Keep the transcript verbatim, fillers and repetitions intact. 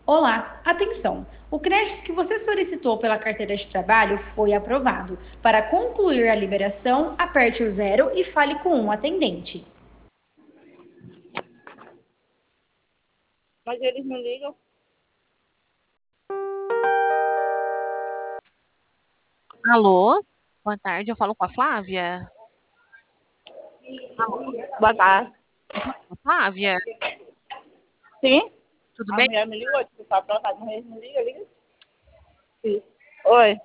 Olá, atenção! O crédito que você solicitou pela carteira de trabalho foi aprovado. Para concluir a liberação, aperte o zero e fale com um atendente. Mas eles não ligam. Alô? Boa tarde, eu falo com a Flávia. Boa tarde. Flávia, Sim? tudo A bem? mulher me ligou, tipo, tá aprovado, mas eles não ligam, liga. Sim. Oi.